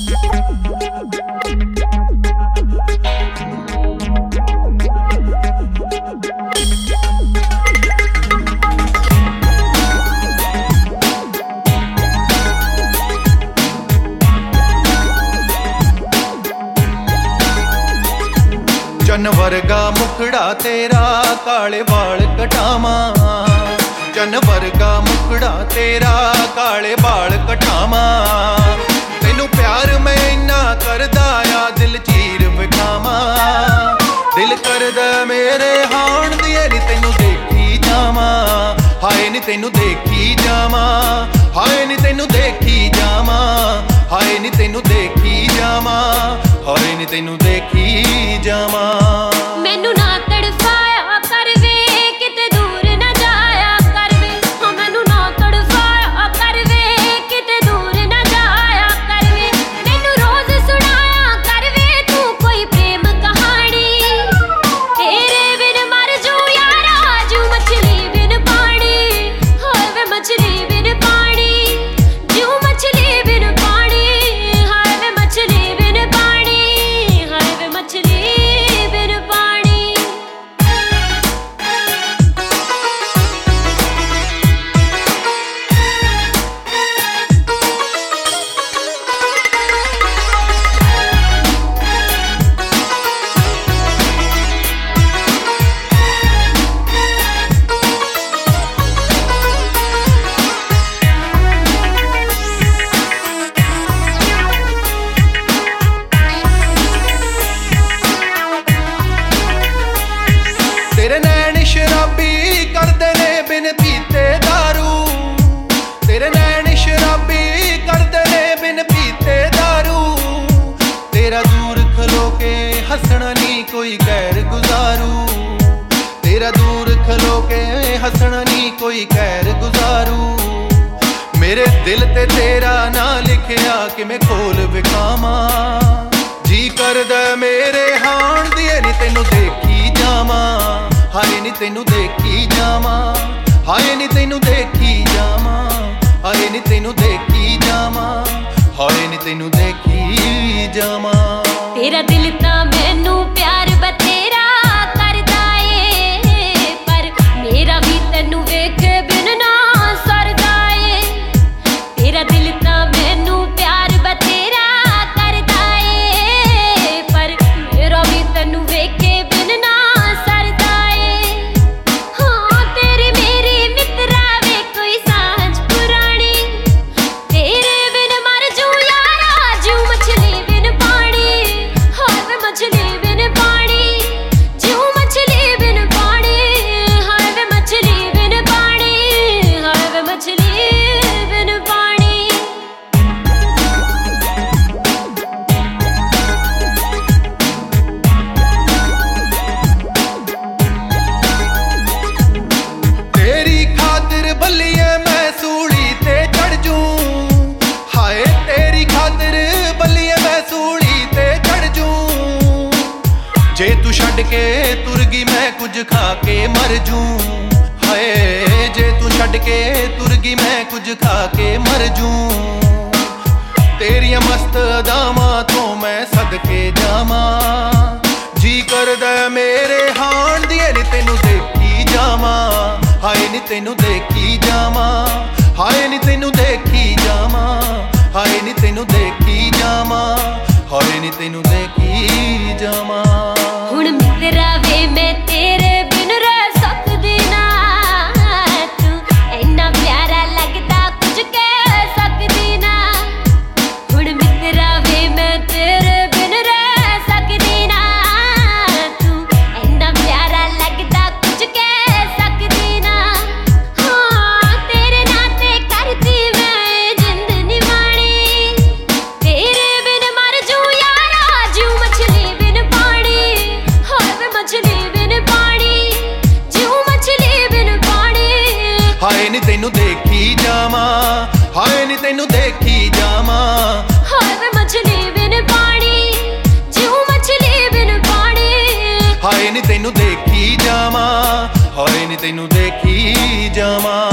चन वर्गा मुखड़ा तेरा काले बाल कटावा, चन वर्गा मुखड़ा तेरा काले बाल कटावा। तेनू प्यार मैं इन्ना करदा आ दिल चीर विखावा, दिल करदा मेरे हाण दिए नी तेनू देखी जावा, हाय नी तेनू देखी जावा, हाय नी तेनू देखी जावा, हाय नी तेनू देखी जावा, हाय नी तेनू देखी जावा। मैनू ना तड़फाया कर वे किते दूर ना जाया कर वे, हो मैनू ना तड़फाया कर वे किते दूर ना जाया कर वे। मैनू रोज सुनाया कर वे तू कोई प्रेम कहानी, तेरे बिन मर जू यारा जू मछली बिन पानी, हाय वे मछली बिन पानी, जू मछली बिन पानी, हाय वे मछली बिन पानी, हाय वे मछली बिन पानी। तेरे नैन शराबी करदे ने बिन पीते दारू, तेरे नैन शराबी करदे ने बिन पीते दारू। तेरा दूर खलो के हंसना नी कोई गैर गुजारू, तेरा दूर खलो के हंसना नी कोई गैर गुजारू। मेरे दिल ते तेरा ना लिखिया कि मैं खोल विखावा, जी करदा मेरे हाण दिए नी तेनू देखी जावा, हाय नी तेनू देखी जावा, हाय नी तेनू देखी जावा, हाय नी तेनू देखी जावा, हाय नी तेनू देखी जावा। तेरा दिल तां मैनू प्यार बतेरा करदा ए, पर मेरा भी तैनू वेख बिन ना सरदा ए। तेरा दिल तां मैनू प्यार बतेरा करदा ए, पर मेरा भी तैनू वेखे बिन ना सरदा ए। हाँ तेरी मेरी मित्रा वे कोई सांझ पुरानी, तेरे बिन मर जू यारा जू मछली बिन पानी, हाय वे मछली बिन पानी, जू मछली बिन पानी, हाय वे मछली बिन पानी, हाय वे मछली बिन पानी। तेरी खातिर बल्लिए मैं सूली ते चढ़ जूं, हाय तेरी खातिर बल्लिए मैं सूली ते चढ़ जूं। जे तू छड्ड के तुर गई मैं कुछ खा के मर जूं, हाय जे तू छड्ड के तुर गई मैं कुछ खा के मर जूं। तेरियां मस्त अदावां तो मैं सदके जावां, जी करदा मेरे हाण दिए नी तेनू देखी जावां, हाय नी तेनू देखी जावां, हाय नी तेनू देखी जावां, हाय नी तेनू देखी जावां, हाय नी तेनू देखी जावां। हुण मित्रा वे मैं तेरे बिन रह सकदी ना, तू इन्ना प्यारा लगदा कुछ कह सकदी ना। हुण मित्रा वे मैं तेरे बिन रह सकदी ना, तू इन्ना प्यारा लगदा कुछ कह सकदी ना। हाँ तेरे नाते करदी मैं जिंद निवाणी, तेरे बिन मर जू यारा जू मछली बिन पानी, हाय वे मछली बिन पानी, जू मछली बिन पानी। हाय नी तेनू देखी जावां, हाय नी तेनू देखी जावां, हाय वे मछली बिन पानी, जू मछली बिन पानी। हाय नी तेनू देखी जावां, हाय नी तेनू देखी जावां।